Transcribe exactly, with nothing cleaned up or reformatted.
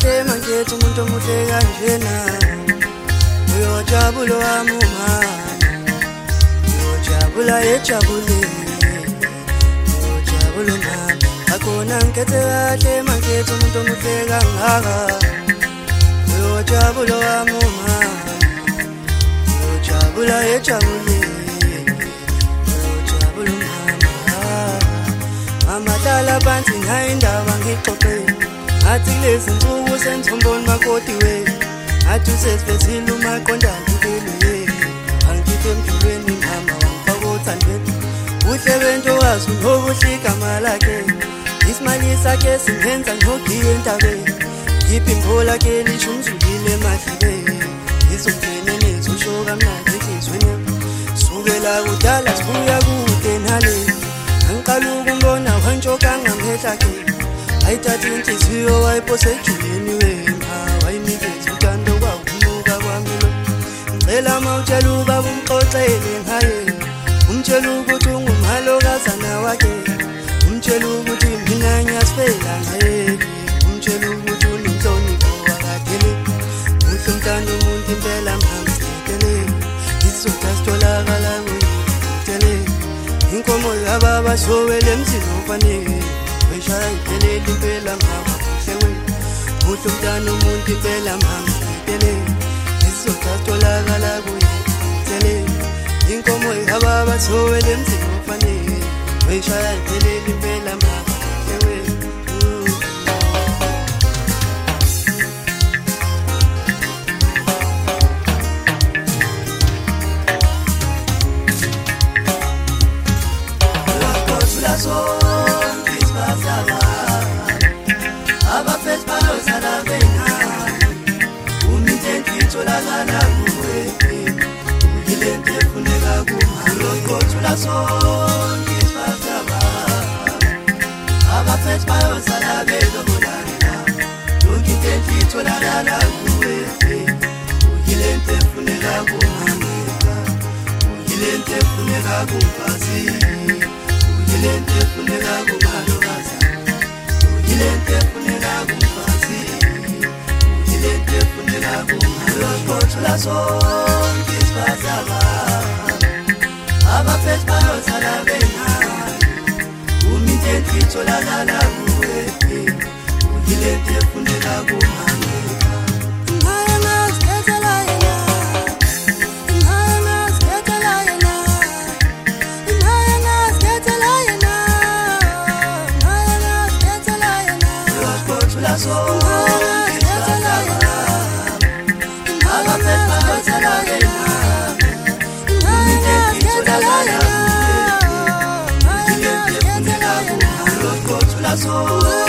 kahle manje umuntu omuhle kanjena uyojabula wami uma uyojabula ejabule uyojabula mama akhona ngikhethe kahle manje umuntu omuhle kangaka uyojabula wami uma uyojabula ejabule uyojabula mama mama dala phansi ngayindaba ngixoxe athi lezi nsuku senthomboni makoti we athi usesifezile umaqonda ngikele angithe emjulweni mama wangifaka othandweni uhle bento wazi unobuhle igama lakhe isimali sakhe singenza ngihogiye entabeni ngiphi ngola ke lisho umzulile emahlibeni izongena nezosho kamnandi enhlizweni sukela kudala sibuya kude nale angiqala ukumbona wantshoka ngamehla ke ayithatha inhliziyo wayiphose ejuleni wena wayinikeza uthando kwakumuka kwami lo ngicela mawutshela ubaba umxoxele ngaye umtshela ukuthi ungumhalokazana wakhe umtshela ukuthi mina ngiyasifela ngaye umtshela ukuthi unomhlonipho wakadele uhle umntana umuntu impela mama sitele isizotha sitholakala kuyitele inkomo yababa sowele emzini ofanele weshaya iphelele impela mama kuhle we uhle umntana umuntu impela mama sitele isizotha sitholakala kuyitele inkomo yababa sowele emzini ofanele weshaya iphelele impela mama kuhle we So